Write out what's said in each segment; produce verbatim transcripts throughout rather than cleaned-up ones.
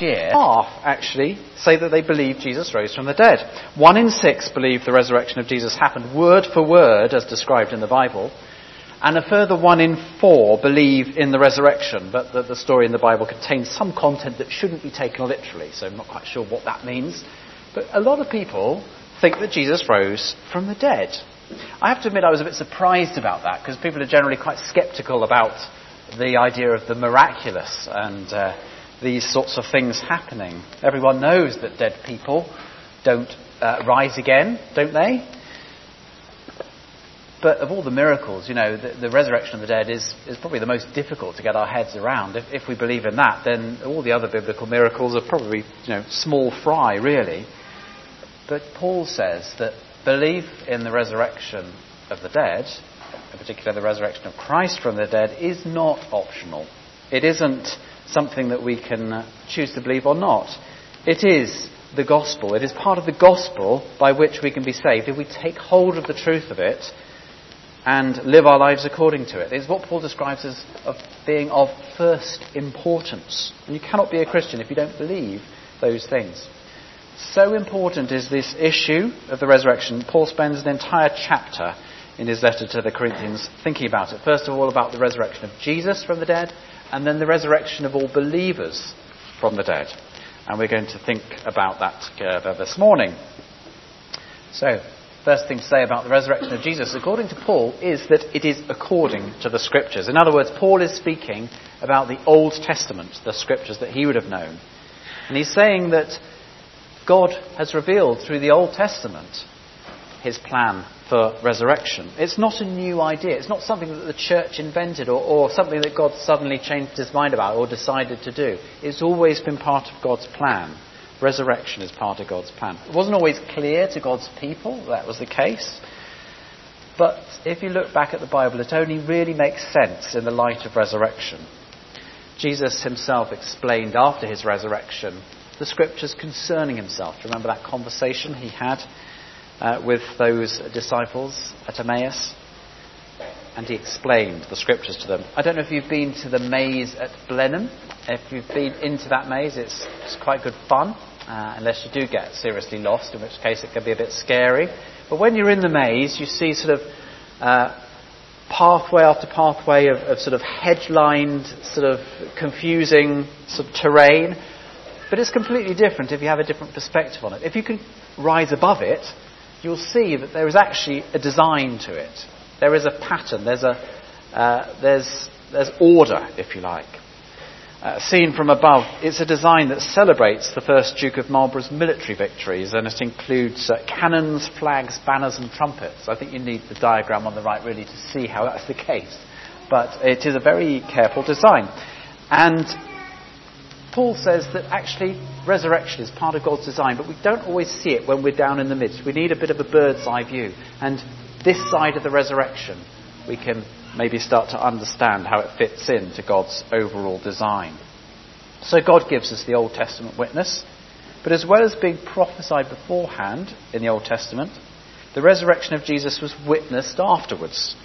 year, half actually say that they believe Jesus rose from the dead. One in six believe the resurrection of Jesus happened word for word as described in the Bible. And a further one in four believe in the resurrection, but the, the story in the Bible contains some content that shouldn't be taken literally, so I'm not quite sure what that means. But a lot of people think that Jesus rose from the dead. I have to admit I was a bit surprised about that, because people are generally quite sceptical about the idea of the miraculous and uh, these sorts of things happening. Everyone knows that dead people don't uh, rise again, don't they? But of all the miracles, you know, the, the resurrection of the dead is, is probably the most difficult to get our heads around. If, if we believe in that, then all the other biblical miracles are probably, you know, small fry, really. But Paul says that belief in the resurrection of the dead, in particular the resurrection of Christ from the dead, is not optional. It isn't something that we can uh, choose to believe or not. It is the gospel. It is part of the gospel by which we can be saved if we take hold of the truth of it and live our lives according to it. It's what Paul describes as of being of first importance. And you cannot be a Christian if you don't believe those things. So important is this issue of the resurrection. Paul spends an entire chapter in his letter to the Corinthians thinking about it. First of all, about the resurrection of Jesus from the dead, and then the resurrection of all believers from the dead. And we're going to think about that together this morning. So, first thing to say about the resurrection of Jesus, according to Paul, is that it is according to the Scriptures. In other words, Paul is speaking about the Old Testament, the Scriptures that he would have known. And he's saying that God has revealed through the Old Testament his plan for resurrection. It's not a new idea. It's not something that the church invented or, or something that God suddenly changed his mind about or decided to do. It's always been part of God's plan. Resurrection is part of God's plan. It wasn't always clear to God's people that was the case. But if you look back at the Bible, it only really makes sense in the light of resurrection. Jesus himself explained after his resurrection the Scriptures concerning himself. Do you remember that conversation he had uh, with those disciples at Emmaus? And he explained the Scriptures to them. I don't know if you've been to the maze at Blenheim. If you've been into that maze, it's, it's quite good fun, uh, unless you do get seriously lost, in which case it can be a bit scary. But when you're in the maze, you see sort of uh, pathway after pathway of, of sort of hedge-lined, sort of confusing sort of terrain. But it's completely different if you have a different perspective on it. If you can rise above it, you'll see that there is actually a design to it. There is a pattern, there's a uh, there's there's order, if you like. Uh, seen from above, it's a design that celebrates the first Duke of Marlborough's military victories, and it includes uh, cannons, flags, banners and trumpets. I think you need the diagram on the right really to see how that's the case. But it is a very careful design. And Paul says that actually resurrection is part of God's design, but we don't always see it when we're down in the midst. We need a bit of a bird's eye view. And this side of the resurrection, we can maybe start to understand how it fits into God's overall design. So God gives us the Old Testament witness, but as well as being prophesied beforehand in the Old Testament, the resurrection of Jesus was witnessed afterwards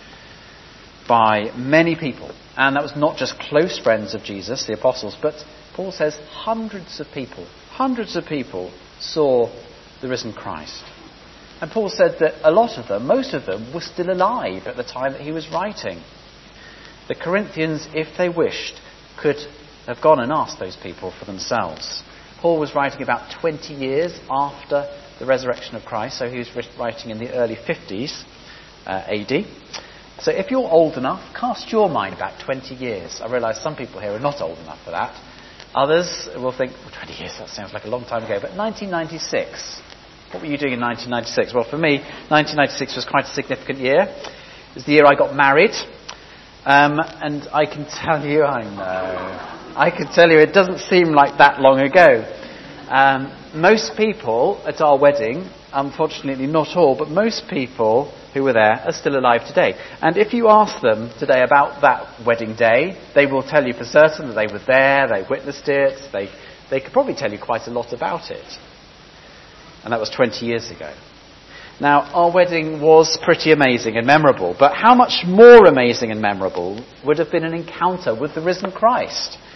by many people. And that was not just close friends of Jesus, the apostles, but Paul says hundreds of people, hundreds of people saw the risen Christ. And Paul said that a lot of them, most of them, were still alive at the time that he was writing. The Corinthians, if they wished, could have gone and asked those people for themselves. Paul was writing about twenty years after the resurrection of Christ, so he was writing in the early fifties uh, A D. So if you're old enough, cast your mind back twenty years. I realise some people here are not old enough for that. Others will think, well, twenty years, that sounds like a long time ago. But nineteen ninety-six... what were you doing in nineteen ninety-six? Well, for me, nineteen ninety-six was quite a significant year. It was the year I got married. Um, and I can tell you, I know, I can tell you it doesn't seem like that long ago. Um, most people at our wedding, unfortunately not all, but most people who were there are still alive today. And if you ask them today about that wedding day, they will tell you for certain that they were there, they witnessed it, they, they could probably tell you quite a lot about it. And that was twenty years ago. Now, our wedding was pretty amazing and memorable, but how much more amazing and memorable would have been an encounter with the risen Christ?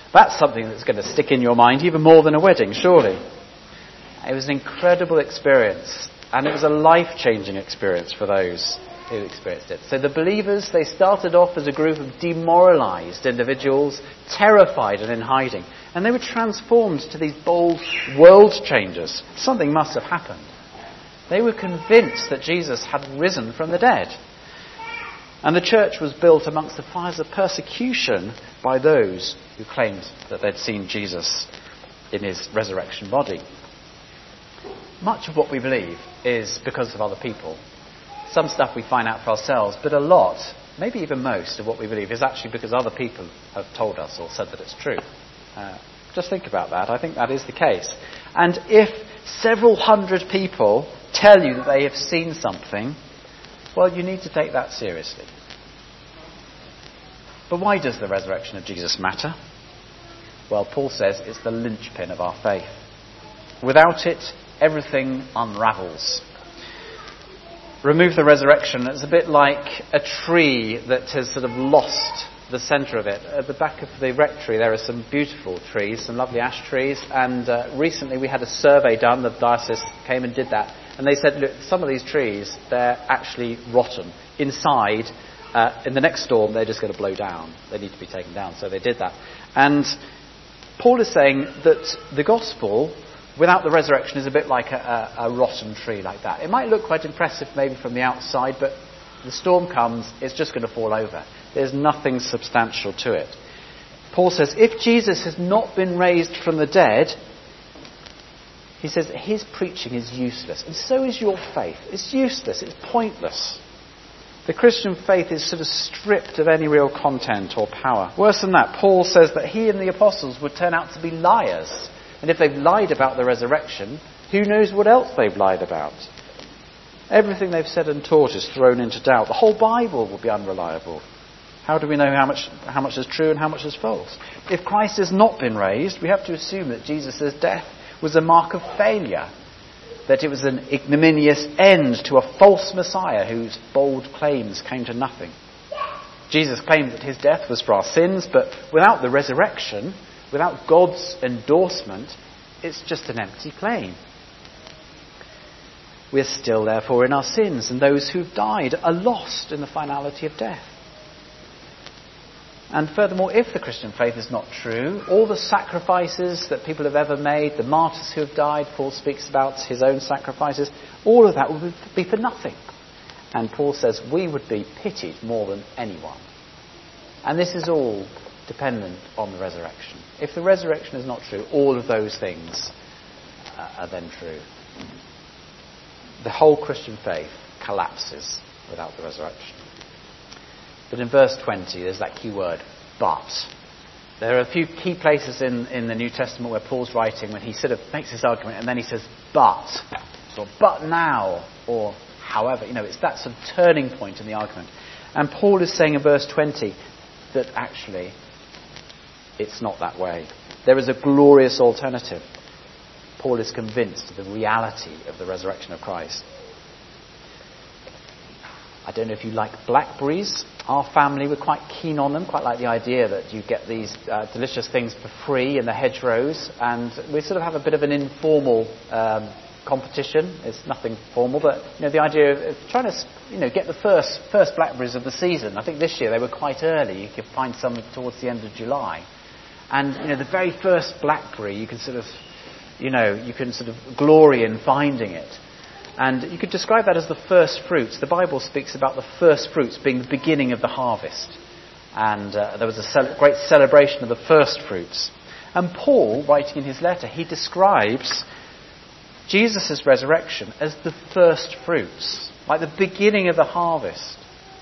That's something that's going to stick in your mind even more than a wedding, surely. It was an incredible experience, and it was a life-changing experience for those who experienced it. So the believers, they started off as a group of demoralized individuals, terrified and in hiding. And they were transformed to these bold world changers. Something must have happened. They were convinced that Jesus had risen from the dead. And the church was built amongst the fires of persecution by those who claimed that they'd seen Jesus in his resurrection body. Much of what we believe is because of other people. Some stuff we find out for ourselves, but a lot, maybe even most of what we believe is actually because other people have told us or said that it's true. Uh, just think about that. I think that is the case. And if several hundred people tell you that they have seen something, well, you need to take that seriously. But why does the resurrection of Jesus matter? Well, Paul says it's the linchpin of our faith. Without it, everything unravels. Remove the resurrection, it's a bit like a tree that has sort of lost the centre of it. At the back of the rectory there are some beautiful trees, some lovely ash trees, and uh, recently we had a survey done, the diocese came and did that, and they said, look, some of these trees, they're actually rotten. Inside, uh, in the next storm, they're just going to blow down. They need to be taken down, so they did that. And Paul is saying that the gospel, without the resurrection, is a bit like a, a, a rotten tree like that. It might look quite impressive maybe from the outside, but the storm comes, it's just going to fall over. There's nothing substantial to it. Paul says, if Jesus has not been raised from the dead, he says that his preaching is useless. And so is your faith. It's useless. It's pointless. The Christian faith is sort of stripped of any real content or power. Worse than that, Paul says that he and the apostles would turn out to be liars. And if they've lied about the resurrection, who knows what else they've lied about? Everything they've said and taught is thrown into doubt. The whole Bible will be unreliable. How do we know how much how much is true and how much is false? If Christ has not been raised, we have to assume that Jesus' death was a mark of failure, that it was an ignominious end to a false Messiah whose bold claims came to nothing. Jesus claimed that his death was for our sins, but without the resurrection, without God's endorsement, it's just an empty claim. We're still, therefore, in our sins, and those who've died are lost in the finality of death. And furthermore, if the Christian faith is not true, all the sacrifices that people have ever made, the martyrs who have died, Paul speaks about his own sacrifices, all of that would be for nothing. And Paul says we would be pitied more than anyone. And this is all dependent on the resurrection. If the resurrection is not true, all of those things uh, are then true. The whole Christian faith collapses without the resurrection. But in verse twenty, there's that key word, but. There are a few key places in, in the New Testament where Paul's writing when he sort of makes this argument and then he says, but. Or, but now, or however. You know, it's that sort of turning point in the argument. And Paul is saying in verse twenty that actually it's not that way. There is a glorious alternative. Paul is convinced of the reality of the resurrection of Christ. I don't know if you like blackberries. Our family were quite keen on them, quite like the idea that you get these uh, delicious things for free in the hedgerows. And we sort of have a bit of an informal um, competition. It's nothing formal, but you know the idea of trying to you know get the first first blackberries of the season. I think this year they were quite early. You could find some towards the end of July. And you know the very first blackberry, you can sort of, you know, you can sort of glory in finding it. And you could describe that as the first fruits. The Bible speaks about the first fruits being the beginning of the harvest. And uh, there was a cel- great celebration of the first fruits. And Paul, writing in his letter, he describes Jesus' resurrection as the first fruits, like the beginning of the harvest.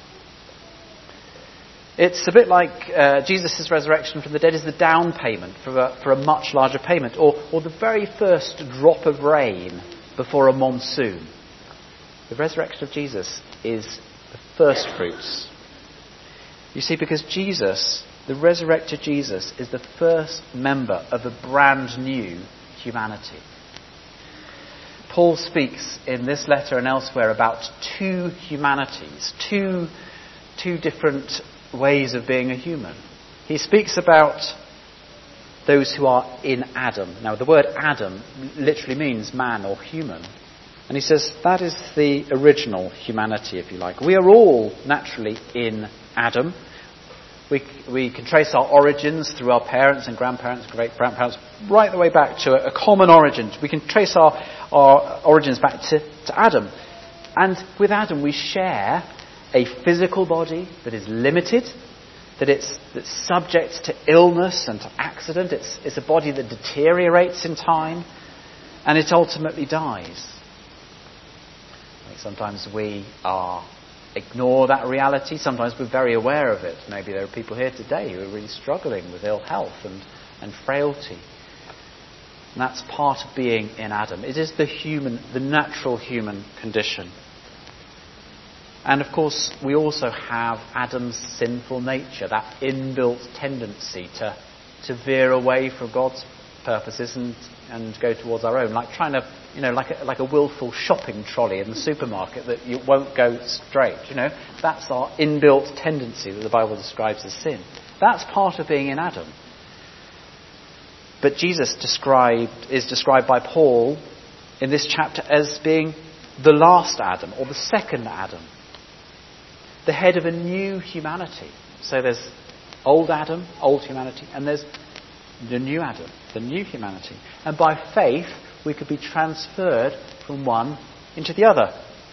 It's a bit like uh, Jesus' resurrection from the dead is the down payment for a, for a much larger payment, or, or the very first drop of rain before a monsoon. The resurrection of Jesus is the first fruits. You see, because Jesus, the resurrected Jesus, is the first member of a brand new humanity. Paul speaks in this letter and elsewhere about two humanities, two, two different ways of being a human. He speaks about those who are in Adam. Now, the word Adam literally means man or human. And he says that is the original humanity, if you like. We are all naturally in Adam. We, we can trace our origins through our parents and grandparents, great-grandparents, right the way back to a, a common origin. We can trace our, our origins back to, to Adam. And with Adam we share a physical body that is limited, that it's that's subject to illness and to accident. It's, it's a body that deteriorates in time, and it ultimately dies. I think sometimes we are ignore that reality. Sometimes we're very aware of it. Maybe there are people here today who are really struggling with ill health and, and frailty. And that's part of being in Adam. It is the human, the natural human condition. And of course, we also have Adam's sinful nature, that inbuilt tendency to, to veer away from God's purposes and, and go towards our own, like trying to, you know, like a, like a willful shopping trolley in the supermarket that you won't go straight. You know, that's our inbuilt tendency that the Bible describes as sin. That's part of being in Adam. But Jesus described is described by Paul in this chapter as being the last Adam, or the second Adam, the head of a new humanity. So there's old Adam, old humanity, and there's the new Adam, the new humanity. And by faith, we could be transferred from one into the other.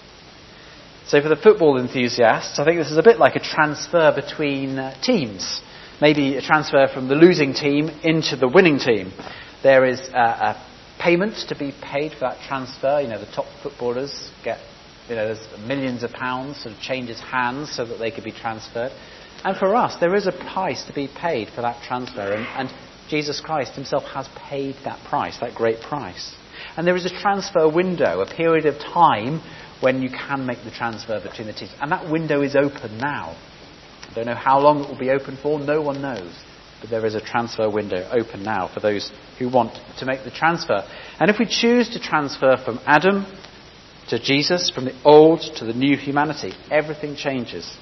So for the football enthusiasts, I think this is a bit like a transfer between uh, teams. Maybe a transfer from the losing team into the winning team. There is uh, a payment to be paid for that transfer. You know, the top footballers get, you know, there's millions of pounds sort of changes hands so that they could be transferred. And for us, there is a price to be paid for that transfer. And, and Jesus Christ himself has paid that price, that great price. And there is a transfer window, a period of time when you can make the transfer between the teams. And that window is open now. I don't know how long it will be open for, no one knows. But there is a transfer window open now for those who want to make the transfer. And if we choose to transfer from Adam to Jesus, from the old to the new humanity, everything changes.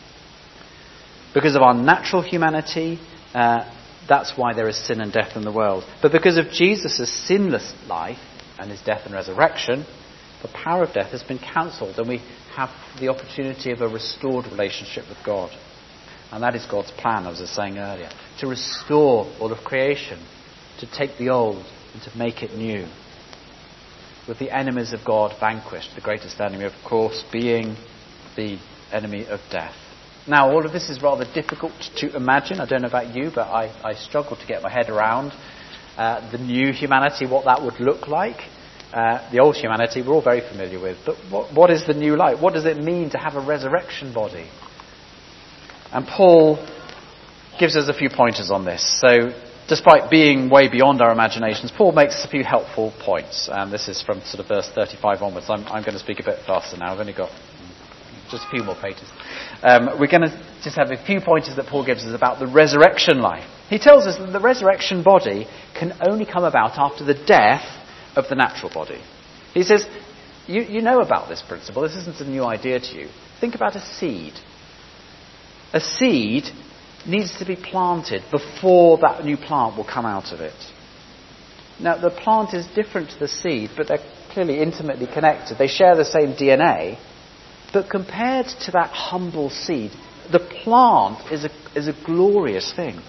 Because of our natural humanity, uh, that's why there is sin and death in the world. But because of Jesus' sinless life and his death and resurrection, the power of death has been cancelled, and we have the opportunity of a restored relationship with God. And that is God's plan, as I was saying earlier, to restore all of creation, to take the old and to make it new. With the enemies of God vanquished, the greatest enemy, of course, being the enemy of death. Now, all of this is rather difficult to imagine. I don't know about you, but I, I struggle to get my head around uh, the new humanity, what that would look like. Uh, the old humanity we're all very familiar with. But what, what is the new life? What does it mean to have a resurrection body? And Paul gives us a few pointers on this. So, despite being way beyond our imaginations, Paul makes a few helpful points. And this is from sort of verse thirty-five onwards. I'm, I'm going to speak a bit faster now. I've only got just a few more pages. Um, we're going to just have a few pointers that Paul gives us about the resurrection life. He tells us that the resurrection body can only come about after the death of the natural body. He says, you, you know about this principle. This isn't a new idea to you. Think about a seed. A seed needs to be planted before that new plant will come out of it. Now, the plant is different to the seed, but they're clearly intimately connected. They share the same D N A. But compared to that humble seed, the plant is a, is a glorious thing.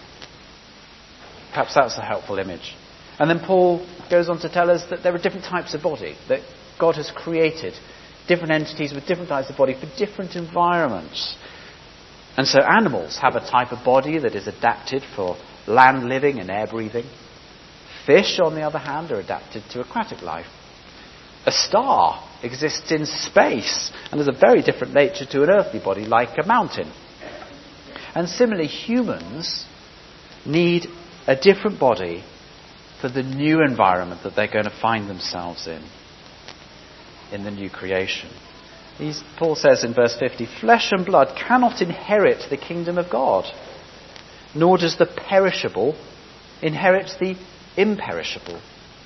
Perhaps that's a helpful image. And then Paul goes on to tell us that there are different types of body, that God has created different entities with different types of body for different environments. And so animals have a type of body that is adapted for land living and air breathing. Fish, on the other hand, are adapted to aquatic life. A star exists in space and has a very different nature to an earthly body, like a mountain. And similarly, humans need a different body for the new environment that they're going to find themselves in, in the new creation. He's, Paul says in verse fifty, flesh and blood cannot inherit the kingdom of God, nor does the perishable inherit the imperishable.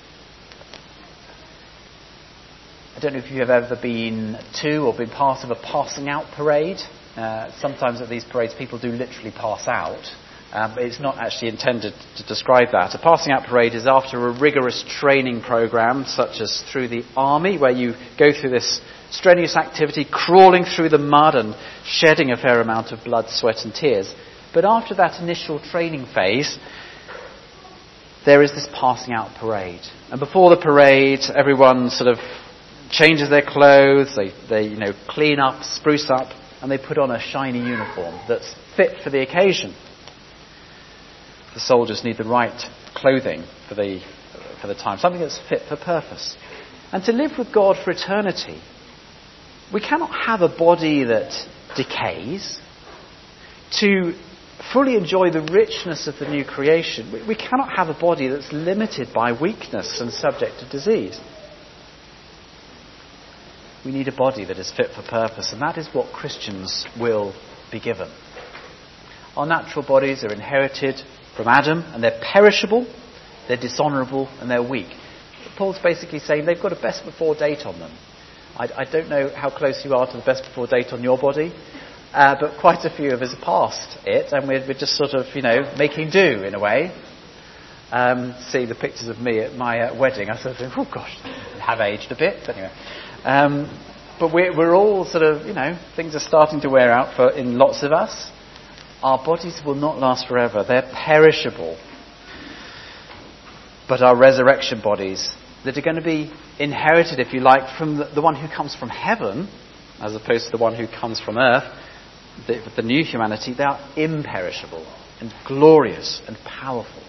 I don't know if you have ever been to or been part of a passing out parade. Uh, sometimes at these parades people do literally pass out. Um, it's not actually intended to describe that. A passing out parade is after a rigorous training program, such as through the army, where you go through this strenuous activity, crawling through the mud and shedding a fair amount of blood, sweat and tears. But after that initial training phase, there is this passing out parade. And before the parade, everyone sort of changes their clothes, they, they you know, clean up, spruce up, and they put on a shiny uniform that's fit for the occasion. The soldiers need the right clothing for the for the time, something that's fit for purpose. And to live with God for eternity, we cannot have a body that decays. To fully enjoy the richness of the new creation, we, we cannot have a body that's limited by weakness and subject to disease. We need a body that is fit for purpose, and that is what Christians will be given. Our natural bodies are inherited from Adam, and they're perishable, they're dishonourable, and they're weak. Paul's basically saying they've got a best before date on them. I, I don't know how close you are to the best before date on your body, uh, but quite a few of us are past it, and we're, we're just sort of, you know, making do in a way. Um, see the pictures of me at my uh, wedding, I sort of think, oh gosh, I have aged a bit, but anyway. Um, but we're, we're all sort of, you know, things are starting to wear out for in lots of us. Our bodies will not last forever. They're perishable. But our resurrection bodies, that are going to be inherited, if you like, from the, the one who comes from heaven, as opposed to the one who comes from earth, the, the new humanity, they are imperishable and glorious and powerful.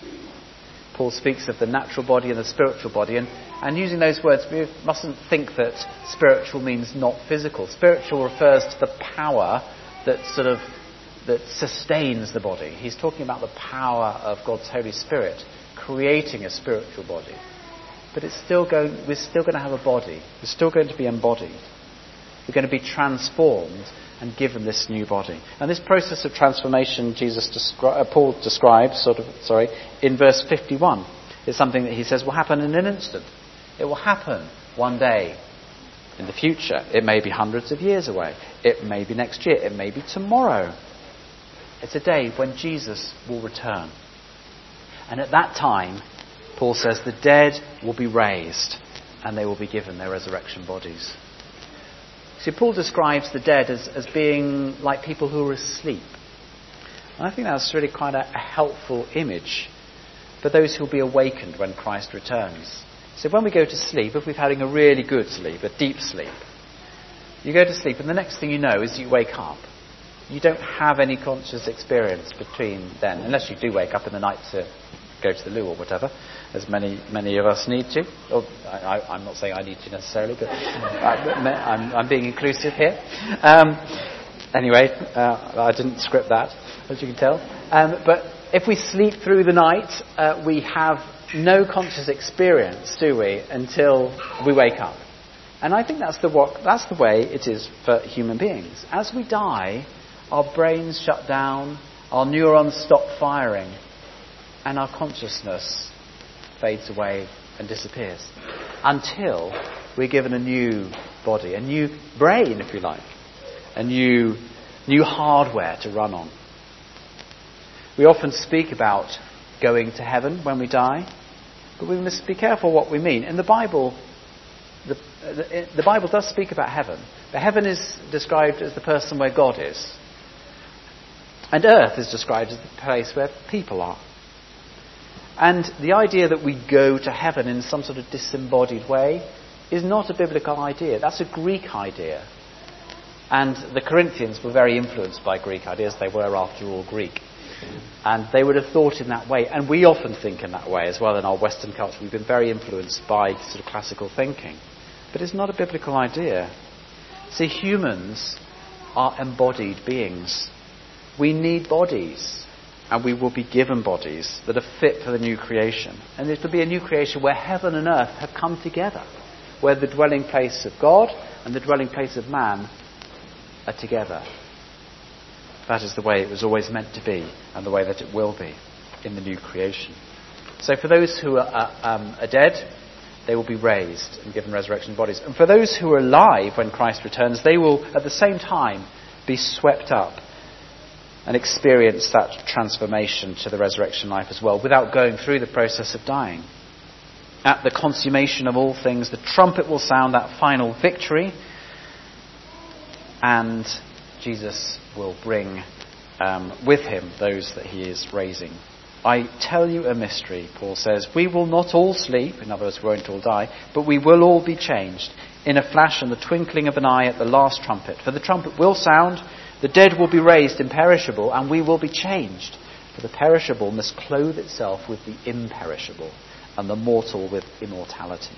Paul speaks of the natural body and the spiritual body, and, and using those words, we mustn't think that spiritual means not physical. Spiritual refers to the power that sort of that sustains the body. He's talking about the power of God's Holy Spirit creating a spiritual body. But it's still going, we're still going to have a body. We're still going to be embodied. We're going to be transformed and given this new body. And this process of transformation, Jesus descri- uh, Paul describes, sort of, sorry, in verse fifty-one, is something that he says will happen in an instant. It will happen one day in the future. It may be hundreds of years away. It may be next year. It may be tomorrow. It's a day when Jesus will return. And at that time, Paul says, the dead will be raised and they will be given their resurrection bodies. See, Paul describes the dead as, as being like people who are asleep. And I think that's really quite a, a helpful image for those who will be awakened when Christ returns. So when we go to sleep, if we're having a really good sleep, a deep sleep, you go to sleep and the next thing you know is you wake up. You don't have any conscious experience between then, unless you do wake up in the night to go to the loo or whatever, as many many of us need to. Or, I, I'm not saying I need to necessarily, but I, I'm, I'm being inclusive here. Um, anyway, uh, I didn't script that, as you can tell. Um, but if we sleep through the night, uh, we have no conscious experience, do we, until we wake up. And I think that's the what, that's the way it is for human beings. As we die, our brains shut down, our neurons stop firing, and our consciousness fades away and disappears. Until we're given a new body, a new brain, if you like, a new, new hardware to run on. We often speak about going to heaven when we die, but we must be careful what we mean. In the Bible, the, the, the Bible does speak about heaven, but heaven is described as the person where God is. And earth is described as the place where people are. And the idea that we go to heaven in some sort of disembodied way is not a biblical idea. That's a Greek idea. And the Corinthians were very influenced by Greek ideas. They were, after all, Greek. And they would have thought in that way. And we often think in that way as well in our Western culture. We've been very influenced by sort of classical thinking. But it's not a biblical idea. See, humans are embodied beings. We need bodies, and we will be given bodies that are fit for the new creation. And it will be a new creation where heaven and earth have come together, where the dwelling place of God and the dwelling place of man are together. That is the way it was always meant to be, and the way that it will be in the new creation. So for those who are, um, are dead, they will be raised and given resurrection bodies. And for those who are alive when Christ returns, they will at the same time be swept up and experience that transformation to the resurrection life as well, without going through the process of dying. At the consummation of all things, the trumpet will sound that final victory, and Jesus will bring um, with him those that he is raising. I tell you a mystery, Paul says. We will not all sleep, in other words, we won't all die, but we will all be changed in a flash and the twinkling of an eye at the last trumpet. For the trumpet will sound, the dead will be raised imperishable, and we will be changed. For the perishable must clothe itself with the imperishable, and the mortal with immortality.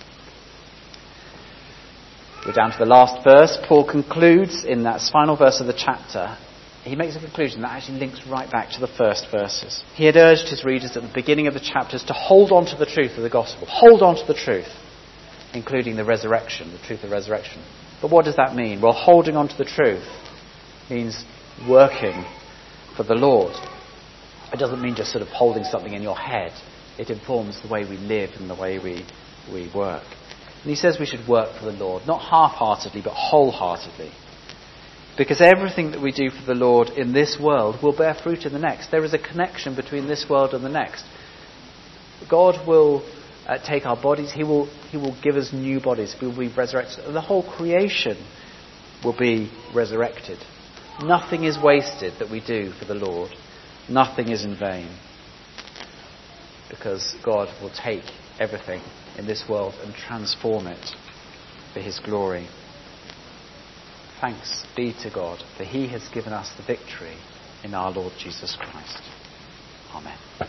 We're down to the last verse. Paul concludes in that final verse of the chapter. He makes a conclusion that actually links right back to the first verses. He had urged his readers at the beginning of the chapters to hold on to the truth of the gospel. Hold on to the truth, including the resurrection, the truth of resurrection. But what does that mean? Well, holding on to the truth means working for the Lord. It doesn't mean just sort of holding something in your head. It informs the way we live and the way we, we work. And he says we should work for the Lord, not half-heartedly, but wholeheartedly. Because everything that we do for the Lord in this world will bear fruit in the next. There is a connection between this world and the next. God will uh, take our bodies. He will, he will give us new bodies. We will be resurrected. The whole creation will be resurrected. Nothing is wasted that we do for the Lord. Nothing is in vain. Because God will take everything in this world and transform it for his glory. Thanks be to God, for he has given us the victory in our Lord Jesus Christ. Amen.